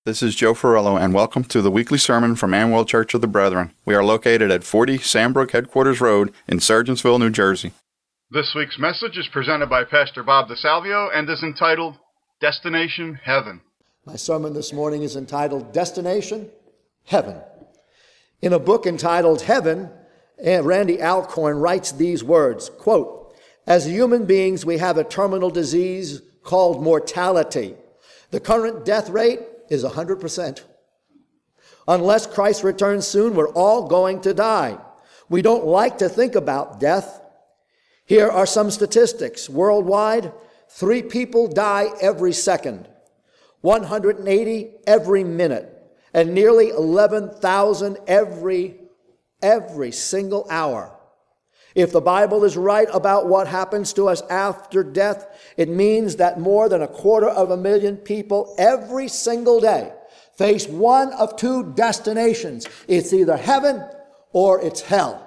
This is Joe Ferrello, and welcome to the weekly sermon from Amwell Church of the Brethren. We are located at 40 Sandbrook Headquarters Road in Sargentsville, New Jersey. This week's message is presented by Pastor Bob DeSalvio and is entitled, Destination Heaven. My sermon this morning is entitled, Destination Heaven. In a book entitled Heaven, Randy Alcorn writes these words, quote, "As human beings, we have a terminal disease called mortality. The current death rate is 100%. Unless Christ returns soon, we're all going to die. We don't like to think about death. Here are some statistics. Worldwide, 3 people die every second, 180 every minute, and nearly 11,000 every single hour. If the Bible is right about what happens to us after death, it means that more than 250,000 people every single day face one of 2 destinations. It's either heaven or it's hell.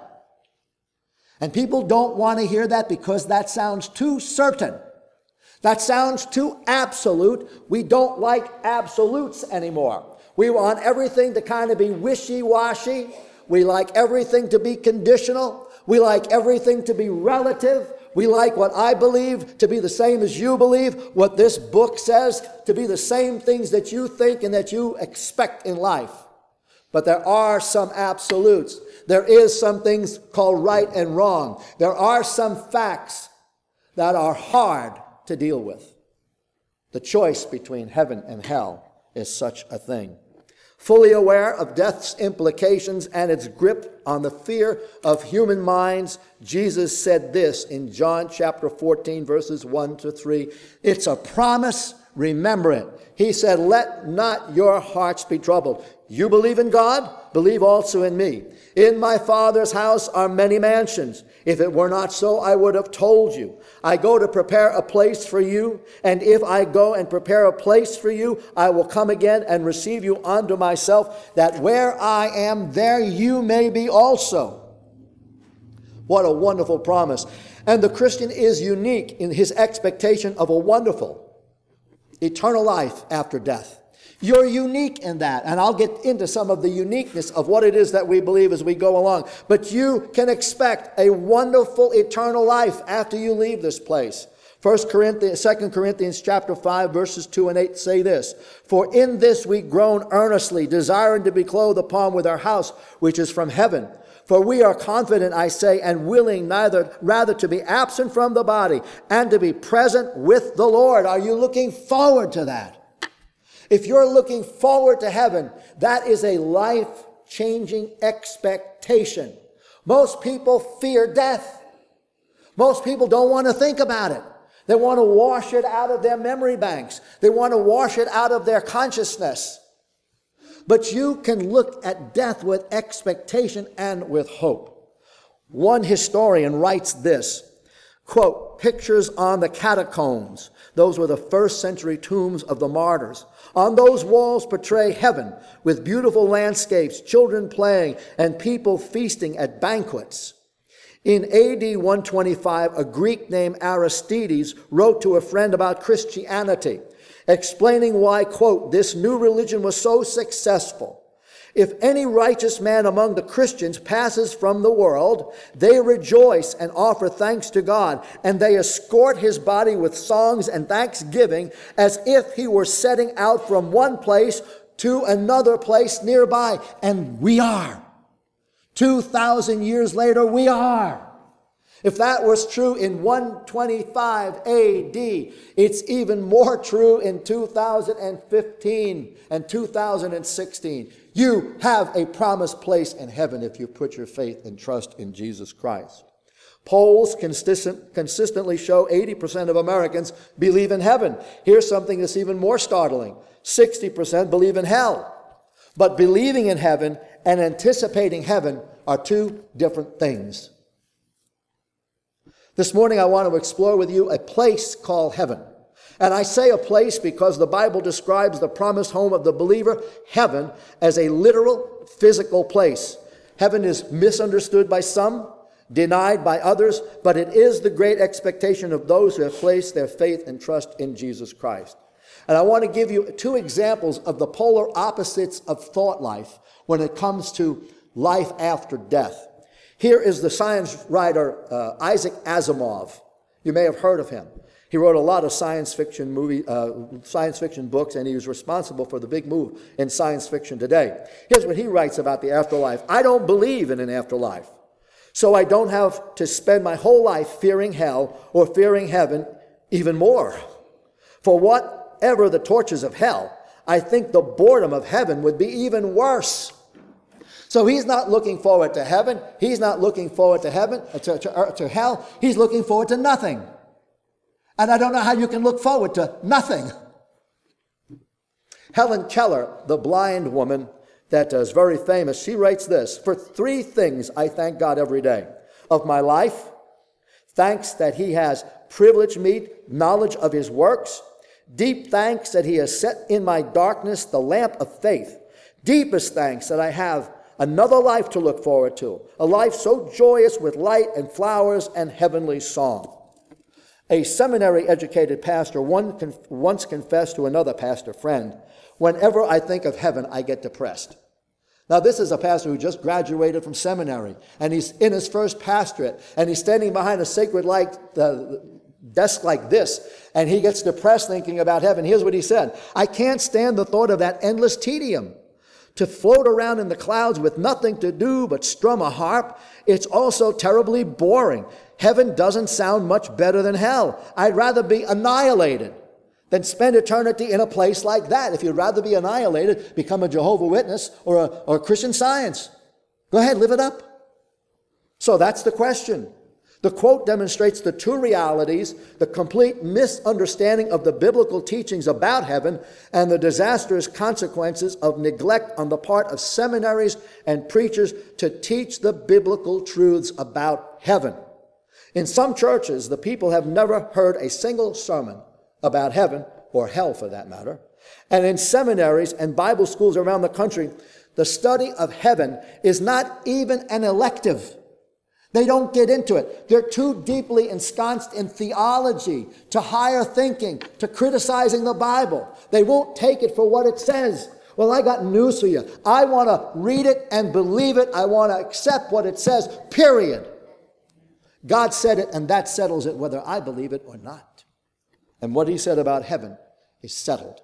And people don't want to hear that because that sounds too certain. That sounds too absolute. We don't like absolutes anymore. We want everything to kind of be wishy-washy. We like everything to be conditional. We like everything to be relative. We like what I believe to be the same as you believe, what this book says to be the same things that you think and that you expect in life. But there are some absolutes. There is some things called right and wrong. There are some facts that are hard to deal with. The choice between heaven and hell is such a thing. Fully aware of death's implications and its grip on the fear of human minds, Jesus said this in John chapter 14, verses 1 to 3. It's a promise, remember it. He said, let not your hearts be troubled. You believe in God, believe also in me. In my Father's house are many mansions. If it were not so, I would have told you. I go to prepare a place for you, and if I go and prepare a place for you, I will come again and receive you unto myself, that where I am, there you may be also. What a wonderful promise. And the Christian is unique in his expectation of a wonderful eternal life after death. You're unique in that, and I'll get into some of the uniqueness of what it is that we believe as we go along. But you can expect a wonderful eternal life after you leave this place. 2 Corinthians chapter 5, verses 2 and 8 say this, "For in this we groan earnestly, desiring to be clothed upon with our house, which is from heaven. For we are confident, I say, and willing rather to be absent from the body and to be present with the Lord." Are you looking forward to that? If you're looking forward to heaven, that is a life-changing expectation. Most people fear death. Most people don't want to think about it. They want to wash it out of their memory banks. They want to wash it out of their consciousness. But you can look at death with expectation and with hope. One historian writes this, quote, "Pictures on the catacombs," those were the first century tombs of the martyrs, "on those walls portray heaven with beautiful landscapes, children playing, and people feasting at banquets." In AD 125, a Greek named Aristides wrote to a friend about Christianity, explaining why, quote, "this new religion was so successful. If any righteous man among the Christians passes from the world, they rejoice and offer thanks to God, and they escort his body with songs and thanksgiving as if he were setting out from one place to another place nearby." And we are. 2,000 years later, we are. If that was true in 125 AD, it's even more true in 2015 and 2016. You have a promised place in heaven if you put your faith and trust in Jesus Christ. Polls consistently show 80% of Americans believe in heaven. Here's something that's even more startling. 60% believe in hell. But believing in heaven and anticipating heaven are 2 different things. This morning I want to explore with you a place called heaven. And I say a place because the Bible describes the promised home of the believer, heaven, as a literal physical place. Heaven is misunderstood by some, denied by others, but it is the great expectation of those who have placed their faith and trust in Jesus Christ. And I want to give you two examples of the polar opposites of thought life when it comes to life after death. Here is the science writer Isaac Asimov. You may have heard of him. He wrote a lot of science fiction books, and he was responsible for the big move in science fiction today. Here's what he writes about the afterlife. I don't believe in an afterlife, so I don't have to spend my whole life fearing hell or fearing heaven even more. For whatever the tortures of hell, I think the boredom of heaven would be even worse. So he's not looking forward to heaven. He's not looking forward to heaven, to hell. He's looking forward to nothing. And I don't know how you can look forward to nothing. Helen Keller, the blind woman that is very famous, she writes this: for 3 things I thank God every day. Of my life, thanks that he has privileged me knowledge of his works. Deep thanks that he has set in my darkness the lamp of faith. Deepest thanks that I have another life to look forward to, a life so joyous with light and flowers and heavenly song. A seminary-educated pastor once confessed to another pastor friend, whenever I think of heaven, I get depressed. Now, this is a pastor who just graduated from seminary, and he's in his first pastorate, and he's standing behind a sacred light desk like this, and he gets depressed thinking about heaven. Here's what he said: I can't stand the thought of that endless tedium. To float around in the clouds with nothing to do but strum a harp, it's also terribly boring. Heaven doesn't sound much better than hell. I'd rather be annihilated than spend eternity in a place like that. If you'd rather be annihilated, become a Jehovah's Witness or a Christian Science. Go ahead, live it up. So that's the question. The quote demonstrates the two realities, the complete misunderstanding of the biblical teachings about heaven, and the disastrous consequences of neglect on the part of seminaries and preachers to teach the biblical truths about heaven. In some churches, the people have never heard a single sermon about heaven, or hell for that matter. And in seminaries and Bible schools around the country, the study of heaven is not even an elective. They don't get into it. They're too deeply ensconced in theology, to higher thinking, to criticizing the Bible. They won't take it for what it says. Well, I got news for you. I want to read it and believe it. I want to accept what it says, period. God said it, and that settles it whether I believe it or not. And what he said about heaven is settled.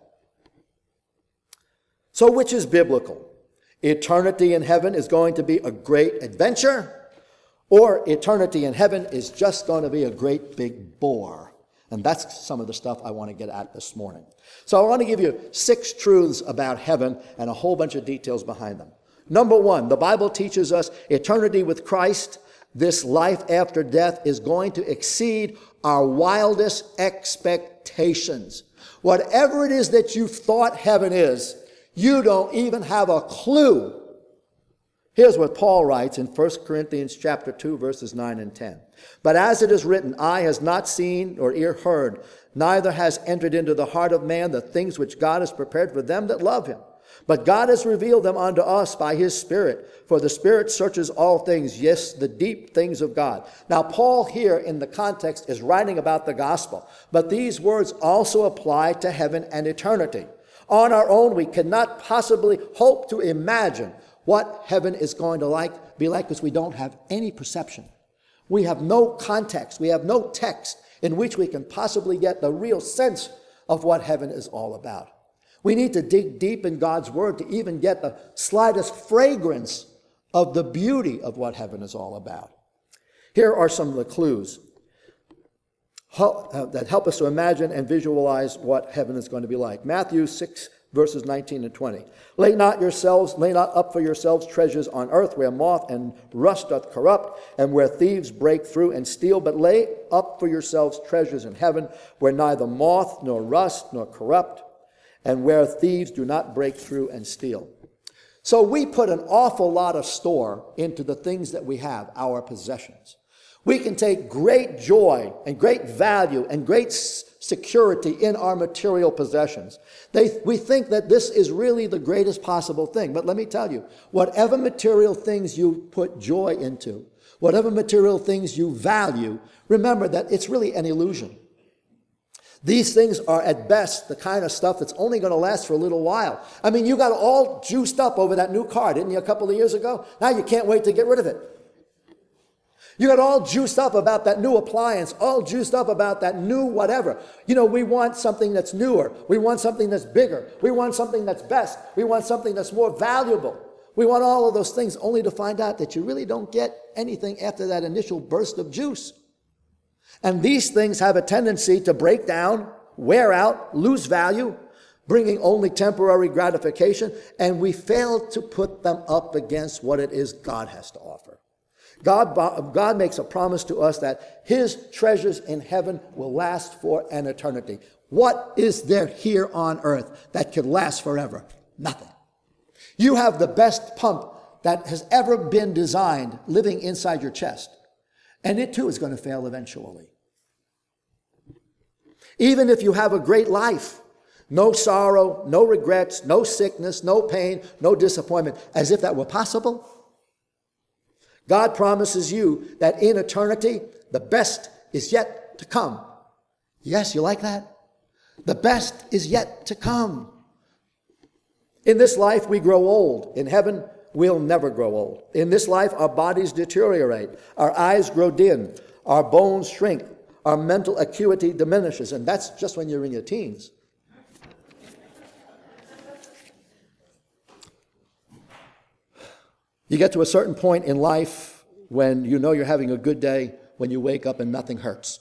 So which is biblical? Eternity in heaven is going to be a great adventure, or eternity in heaven is just going to be a great big bore. And that's some of the stuff I want to get at this morning. So I want to give you 6 truths about heaven and a whole bunch of details behind them. Number 1, the Bible teaches us eternity with Christ, this life after death, is going to exceed our wildest expectations. Whatever it is that you've thought heaven is, you don't even have a clue. Here's what Paul writes in 1 Corinthians chapter 2, verses 9 and 10. But as it is written, eye has not seen nor ear heard, neither has entered into the heart of man the things which God has prepared for them that love him. But God has revealed them unto us by his Spirit. For the Spirit searches all things, yes, the deep things of God. Now, Paul here in the context is writing about the gospel. But these words also apply to heaven and eternity. On our own, we cannot possibly hope to imagine what heaven is going to be like, because we don't have any perception. We have no context. We have no text in which we can possibly get the real sense of what heaven is all about. We need to dig deep in God's word to even get the slightest fragrance of the beauty of what heaven is all about. Here are some of the clues that help us to imagine and visualize what heaven is going to be like. Matthew 6, verses 19 and 20. Lay not up for yourselves treasures on earth, where moth and rust doth corrupt, and where thieves break through and steal. But lay up for yourselves treasures in heaven, where neither moth nor rust nor corrupt, and where thieves do not break through and steal. So we put an awful lot of store into the things that we have, our possessions. We can take great joy and great value and great security in our material possessions. We think that this is really the greatest possible thing. But let me tell you, whatever material things you put joy into, whatever material things you value, remember that it's really an illusion. These things are at best the kind of stuff that's only going to last for a little while. I mean, you got all juiced up over that new car, didn't you, a couple of years ago? Now you can't wait to get rid of it. You got all juiced up about that new appliance, all juiced up about that new whatever. We want something that's newer. We want something that's bigger. We want something that's best. We want something that's more valuable. We want all of those things, only to find out that you really don't get anything after that initial burst of juice. And these things have a tendency to break down, wear out, lose value, bringing only temporary gratification, and we fail to put them up against what it is God has to offer. God makes a promise to us that his treasures in heaven will last for an eternity. What is there here on earth that could last forever? Nothing. You have the best pump that has ever been designed living inside your chest, and it too is going to fail eventually. Even if you have a great life, no sorrow, no regrets, no sickness, no pain, no disappointment, as if that were possible. God promises you that in eternity, the best is yet to come. Yes, you like that? The best is yet to come. In this life, we grow old. In heaven, we'll never grow old. In this life, our bodies deteriorate. Our eyes grow dim. Our bones shrink. Our mental acuity diminishes. And that's just when you're in your teens. You get to a certain point in life when you know you're having a good day, when you wake up and nothing hurts.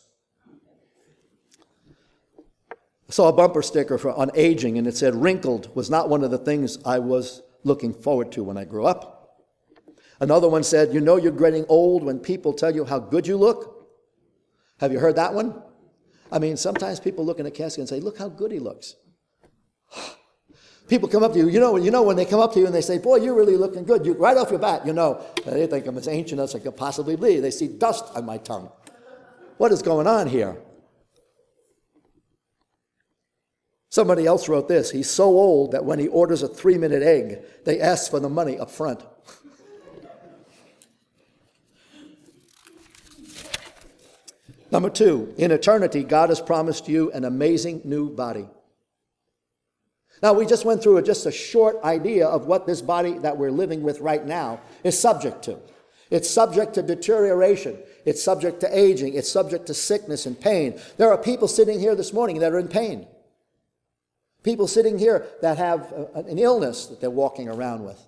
I saw a bumper sticker on aging, and it said, "Wrinkled was not one of the things I was looking forward to when I grew up." Another one said, "You know you're getting old when people tell you how good you look." Have you heard that one? I mean, sometimes people look in a casket and say, "Look how good he looks." People come up to you, you know when they come up to you and they say, "Boy, you're really looking good," right off your bat, they think I'm as ancient as I could possibly be. They see dust on my tongue. What is going on here? Somebody else wrote this: "He's so old that when he orders a 3-minute egg, they ask for the money up front." Number 2, in eternity, God has promised you an amazing new body. Now, we just went through just a short idea of what this body that we're living with right now is subject to. It's subject to deterioration. It's subject to aging. It's subject to sickness and pain. There are people sitting here this morning that are in pain. People sitting here that have an illness that they're walking around with.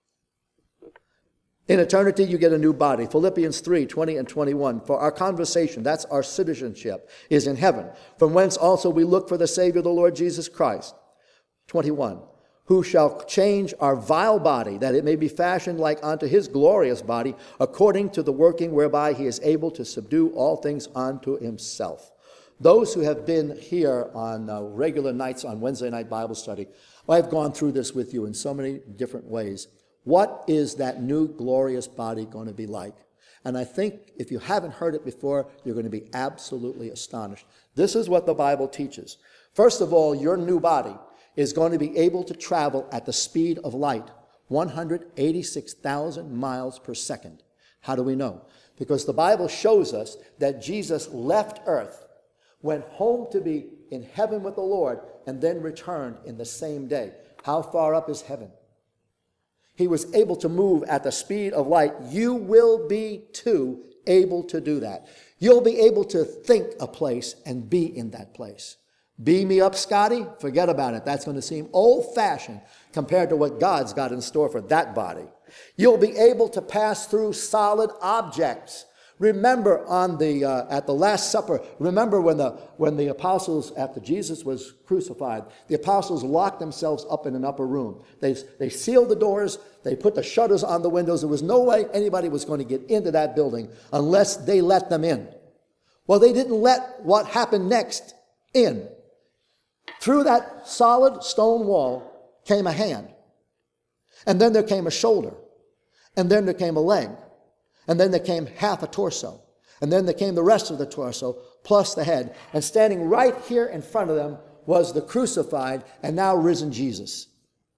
In eternity, you get a new body. Philippians 3:20 and 21. "For our conversation," that's our citizenship, "is in heaven, from whence also we look for the Savior, the Lord Jesus Christ." 21. "Who shall change our vile body, that it may be fashioned like unto his glorious body, according to the working whereby he is able to subdue all things unto himself." Those who have been here on regular nights on Wednesday night Bible study, I've gone through this with you in so many different ways. What is that new glorious body going to be like? And I think if you haven't heard it before, you're going to be absolutely astonished. This is what the Bible teaches. First of all, your new body is going to be able to travel at the speed of light, 186,000 miles per second. How do we know? Because the Bible shows us that Jesus left earth, went home to be in heaven with the Lord, and then returned in the same day. How far up is heaven? He was able to move at the speed of light. You will be, too, able to do that. You'll be able to think a place and be in that place. Beam me up, Scotty? Forget about it. That's going to seem old-fashioned compared to what God's got in store for that body. You'll be able to pass through solid objects. Remember at the Last Supper, remember when the apostles, after Jesus was crucified, the apostles locked themselves up in an upper room. They sealed the doors, they put the shutters on the windows. There was no way anybody was going to get into that building unless they let them in. Well, they didn't let what happened next in. Through that solid stone wall came a hand. And then there came a shoulder. And then there came a leg. And then there came half a torso. And then there came the rest of the torso, plus the head. And standing right here in front of them was the crucified and now risen Jesus.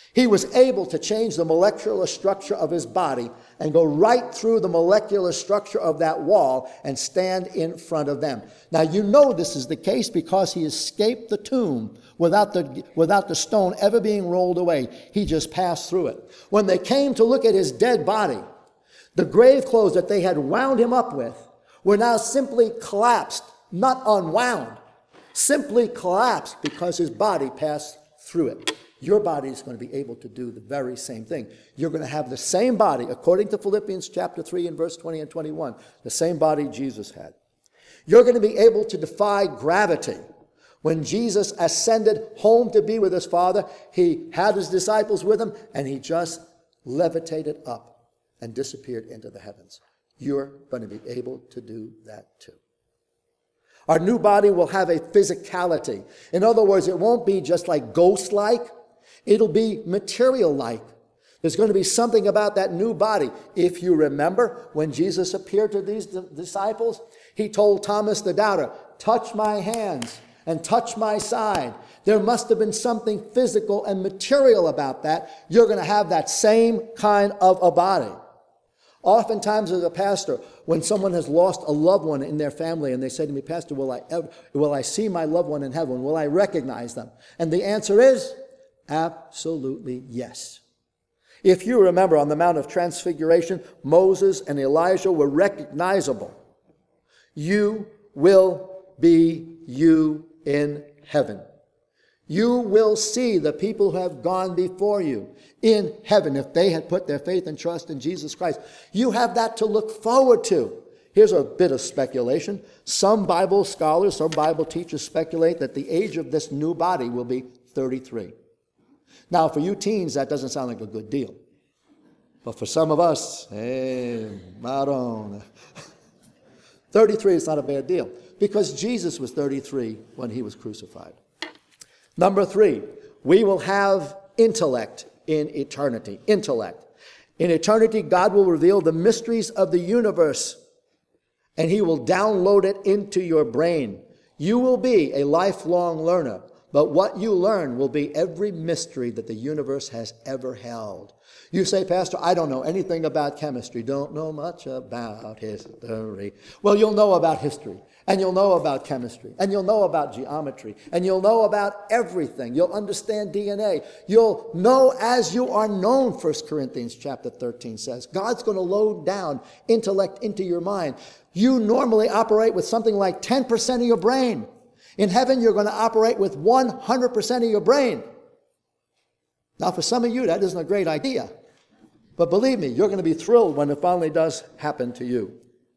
He was able to change the molecular structure of his body and go right through the molecular structure of that wall and stand in front of them. Now, you know this is the case because he escaped the tomb without the stone ever being rolled away. He just passed through it. When they came to look at his dead body, the grave clothes that they had wound him up with were now simply collapsed, not unwound, simply collapsed because his body passed through it. Your body is going to be able to do the very same thing. You're going to have the same body, according to Philippians chapter 3 and verse 20 and 21, the same body Jesus had. You're going to be able to defy gravity. When Jesus ascended home to be with his Father, he had his disciples with him, and he just levitated up and disappeared into the heavens. You're going to be able to do that too. Our new body will have a physicality. In other words, it won't be just like ghost-like. It'll be material-like. There's going to be something about that new body. If you remember, when Jesus appeared to these disciples, he told Thomas the doubter, touch my hands and touch my side. There must have been something physical and material about that. You're going to have that same kind of a body. Oftentimes as a pastor, when someone has lost a loved one in their family and they say to me, Pastor, will I see my loved one in heaven? Will I recognize them? And the answer is absolutely yes. If you remember on the Mount of Transfiguration, Moses and Elijah were recognizable. You will be you in heaven. You will see the people who have gone before you in heaven if they had put their faith and trust in Jesus Christ. You have that to look forward to. Here's a bit of speculation. Some Bible scholars, some Bible teachers speculate that the age of this new body will be 33. Now, for you teens, that doesn't sound like a good deal. But for some of us, Maron, 33 is not a bad deal because Jesus was 33 when he was crucified. Number 3, we will have intellect in eternity. Intellect. In eternity, God will reveal the mysteries of the universe, and he will download it into your brain. You will be a lifelong learner, but what you learn will be every mystery that the universe has ever held. You say, Pastor, I don't know anything about chemistry. Don't know much about history. Well, you'll know about history, and you'll know about chemistry, and you'll know about geometry, and you'll know about everything. You'll understand DNA. You'll know as you are known, 1 Corinthians chapter 13 says. God's going to load down intellect into your mind. You normally operate with something like 10% of your brain. In heaven, you're going to operate with 100% of your brain. Now, for some of you, that isn't a great idea. But believe me, you're going to be thrilled when it finally does happen to you.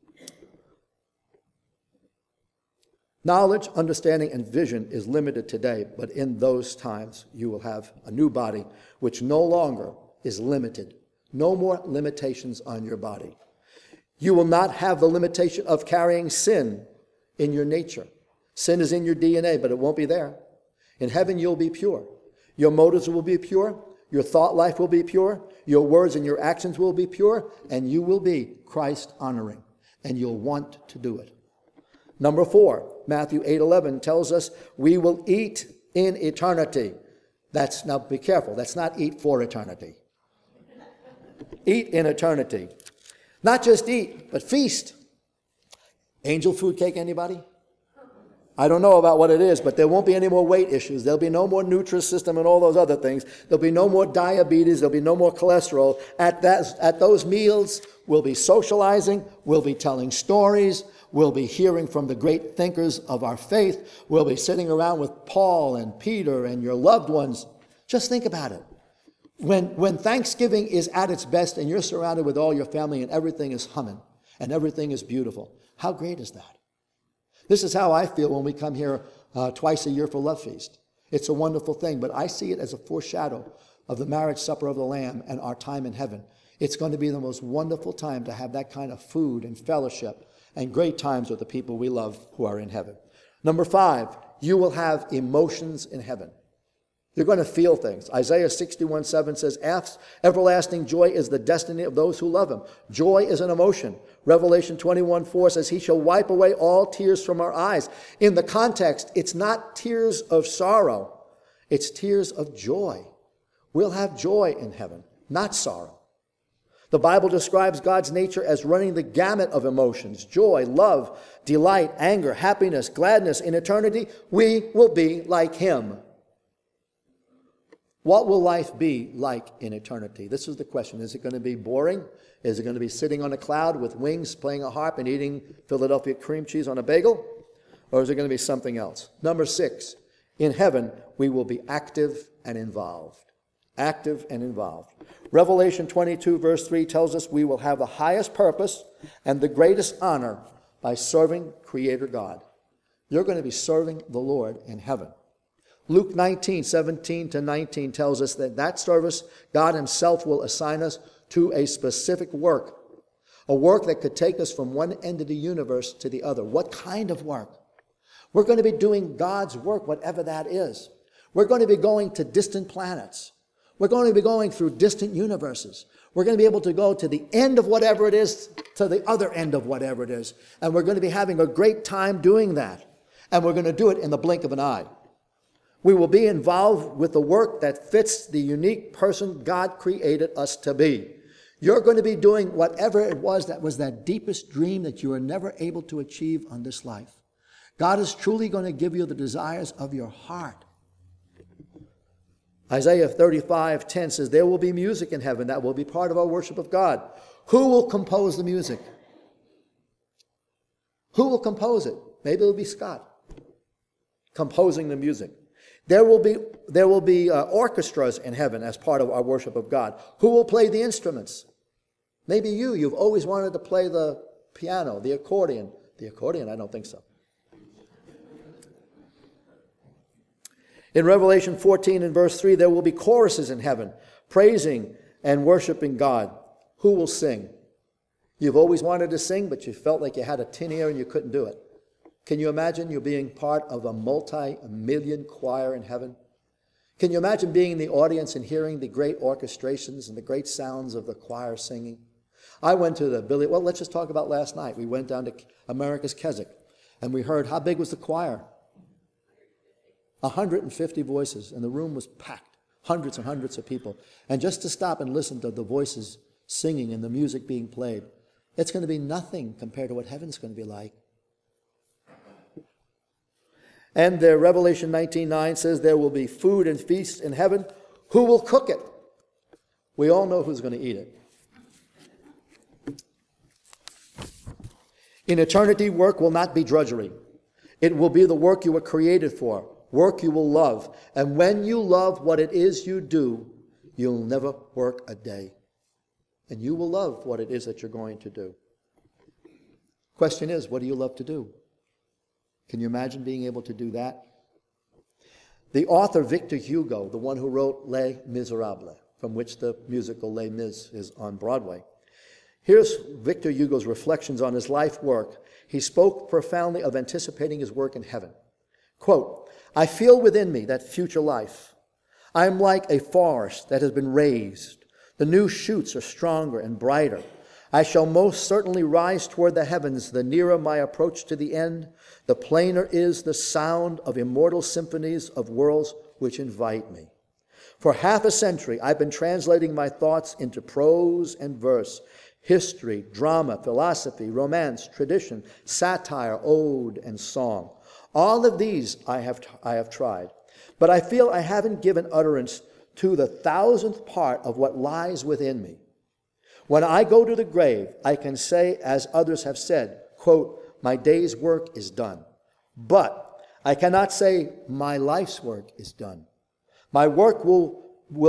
Knowledge, understanding, and vision is limited today, but in those times, you will have a new body which no longer is limited. No more limitations on your body. You will not have the limitation of carrying sin in your nature. Sin is in your DNA, but it won't be there. In heaven, you'll be pure. Your motives will be pure. Your thought life will be pure. Your words and your actions will be pure. And you will be Christ-honoring. And you'll want to do it. Number 4, Matthew 8:11 tells us we will eat in eternity. Now be careful. That's not eat for eternity. Eat in eternity. Not just eat, but feast. Angel food cake, anybody? I don't know about what it is, but there won't be any more weight issues. There'll be no more Nutrisystem and all those other things. There'll be no more diabetes. There'll be no more cholesterol. At those meals, we'll be socializing. We'll be telling stories. We'll be hearing from the great thinkers of our faith. We'll be sitting around with Paul and Peter and your loved ones. Just think about it. When Thanksgiving is at its best and you're surrounded with all your family and everything is humming and everything is beautiful, how great is that? This is how I feel when we come here twice a year for Love Feast. It's a wonderful thing, but I see it as a foreshadow of the marriage supper of the Lamb and our time in heaven. It's going to be the most wonderful time to have that kind of food and fellowship and great times with the people we love who are in heaven. Number 5, you will have emotions in heaven. You're going to feel things. Isaiah 61:7 says, everlasting joy is the destiny of those who love him. Joy is an emotion. Revelation 21:4 says, he shall wipe away all tears from our eyes. In the context, it's not tears of sorrow. It's tears of joy. We'll have joy in heaven, not sorrow. The Bible describes God's nature as running the gamut of emotions: joy, love, delight, anger, happiness, gladness. In eternity, we will be like him. What will life be like in eternity? This is the question. Is it going to be boring? Is it going to be sitting on a cloud with wings, playing a harp, and eating Philadelphia cream cheese on a bagel? Or is it going to be something else? Number 6, in heaven, we will be active and involved. Active and involved. Revelation 22 verse 3 tells us we will have the highest purpose and the greatest honor by serving Creator God. You're going to be serving the Lord in heaven. Luke 19:17-19 tells us that service, God himself will assign us to a specific work. A work that could take us from one end of the universe to the other. What kind of work? We're going to be doing God's work, whatever that is. We're going to be going to distant planets. We're going to be going through distant universes. We're going to be able to go to the end of whatever it is, to the other end of whatever it is. And we're going to be having a great time doing that. And we're going to do it in the blink of an eye. We will be involved with the work that fits the unique person God created us to be. You're going to be doing whatever it was that deepest dream that you were never able to achieve on this life. God is truly going to give you the desires of your heart. Isaiah 35:10 says, there will be music in heaven that will be part of our worship of God. Who will compose the music? Who will compose it? Maybe it'll be Scott composing the music. There will be orchestras in heaven as part of our worship of God. Who will play the instruments? Maybe you've always wanted to play the piano, the accordion. The accordion, I don't think so. In Revelation 14 and verse 3, there will be choruses in heaven, praising and worshiping God. Who will sing? You've always wanted to sing, but you felt like you had a tin ear and you couldn't do it. Can you imagine you being part of a multi-million choir in heaven? Can you imagine being in the audience and hearing the great orchestrations and the great sounds of the choir singing? I went to let's just talk about last night. We went down to America's Keswick, and we heard, how big was the choir? 150 voices, and the room was packed, hundreds and hundreds of people. And just to stop and listen to the voices singing and the music being played, it's going to be nothing compared to what heaven's going to be like. And Revelation 19:9 says there will be food and feast in heaven. Who will cook it? We all know who's going to eat it. In eternity, work will not be drudgery. It will be the work you were created for, work you will love. And when you love what it is you do, you'll never work a day. And you will love what it is that you're going to do. Question is, what do you love to do? Can you imagine being able to do that? The author Victor Hugo, the one who wrote Les Miserables, from which the musical Les Mis is on Broadway. Here's Victor Hugo's reflections on his life work. He spoke profoundly of anticipating his work in heaven. Quote, I feel within me that future life. I am like a forest that has been raised. The new shoots are stronger and brighter. I shall most certainly rise toward the heavens. The nearer my approach to the end, the plainer is the sound of immortal symphonies of worlds which invite me. For half a century, I've been translating my thoughts into prose and verse, history, drama, philosophy, romance, tradition, satire, ode, and song. All of these I have tried, but I feel I haven't given utterance to the 1,000th part of what lies within me. When I go to the grave, I can say, as others have said, quote, my day's work is done. But I cannot say my life's work is done. My work will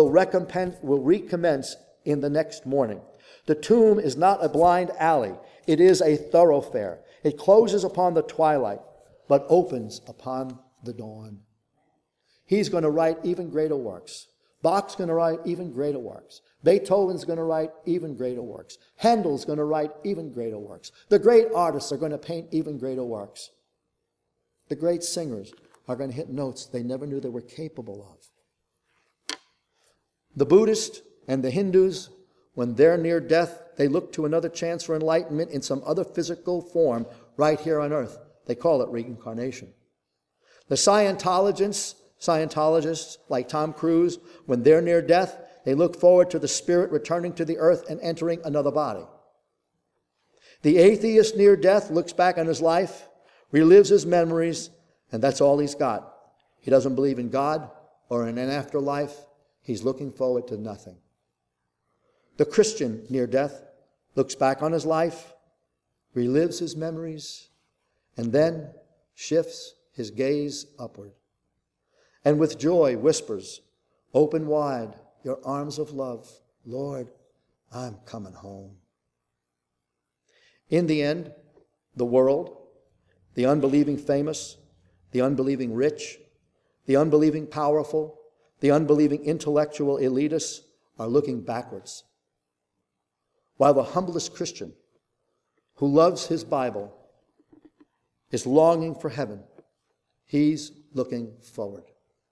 recommence in the next morning. The tomb is not a blind alley. It is a thoroughfare. It closes upon the twilight, but opens upon the dawn. He's going to write even greater works. Bach's going to write even greater works. Beethoven's going to write even greater works. Handel's going to write even greater works. The great artists are going to paint even greater works. The great singers are going to hit notes they never knew they were capable of. The Buddhists and the Hindus, when they're near death, they look to another chance for enlightenment in some other physical form right here on earth. They call it reincarnation. The Scientologists Scientologists like Tom Cruise, when they're near death, they look forward to the spirit returning to the earth and entering another body. The atheist near death looks back on his life, relives his memories, and that's all he's got. He doesn't believe in God or in an afterlife. He's looking forward to nothing. The Christian near death looks back on his life, relives his memories, and then shifts his gaze upward. And with joy whispers, "Open wide your arms of love. Lord, I'm coming home." In the end, the world, the unbelieving famous, the unbelieving rich, the unbelieving powerful, the unbelieving intellectual elitists are looking backwards. While the humblest Christian who loves his Bible is longing for heaven, he's looking forward.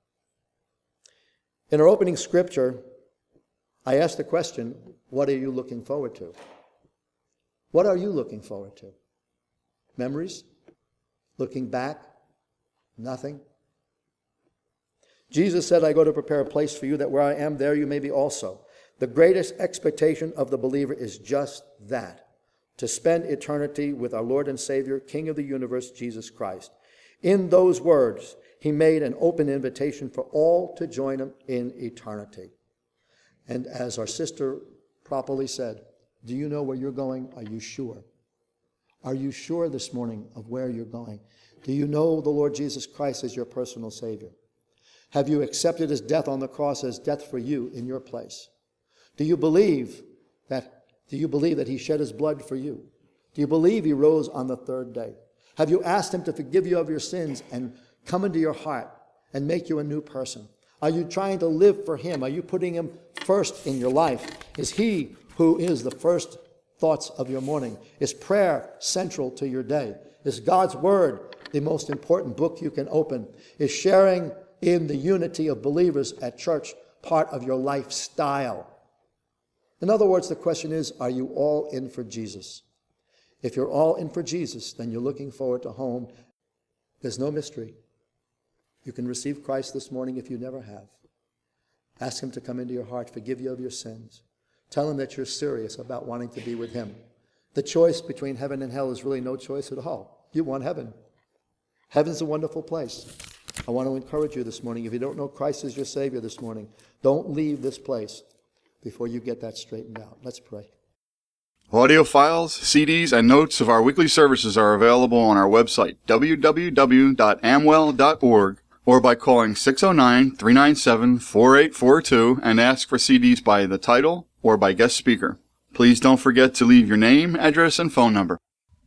In our opening scripture, I asked the question, what are you looking forward to? What are you looking forward to? Memories? Looking back? Nothing? Jesus said, "I go to prepare a place for you, that where I am, there you may be also." The greatest expectation of the believer is just that, to spend eternity with our Lord and Savior, King of the universe, Jesus Christ. In those words, he made an open invitation for all to join him in eternity. And as our sister properly said, do you know where you're going? Are you sure? Are you sure this morning of where you're going? Do you know the Lord Jesus Christ as your personal Savior? Have you accepted his death on the cross as death for you in your place? Do you believe that he shed his blood for you? Do you believe he rose on the third day? Have you asked him to forgive you of your sins and come into your heart and make you a new person? Are you trying to live for him? Are you putting him first in your life? Is he who is the first thoughts of your morning? Is prayer central to your day? Is God's word the most important book you can open? Is sharing in the unity of believers at church part of your lifestyle? In other words, the question is, are you all in for Jesus? If you're all in for Jesus, then you're looking forward to home. There's no mystery. You can receive Christ this morning if you never have. Ask him to come into your heart, forgive you of your sins. Tell him that you're serious about wanting to be with him. The choice between heaven and hell is really no choice at all. You want heaven. Heaven's a wonderful place. I want to encourage you this morning, if you don't know Christ as your Savior this morning, don't leave this place before you get that straightened out. Let's pray. Audio files, CDs, and notes of our weekly services are available on our website, www.amwell.org, or by calling 609-397-4842 and ask for CDs by the title or by guest speaker. Please don't forget to leave your name, address, and phone number.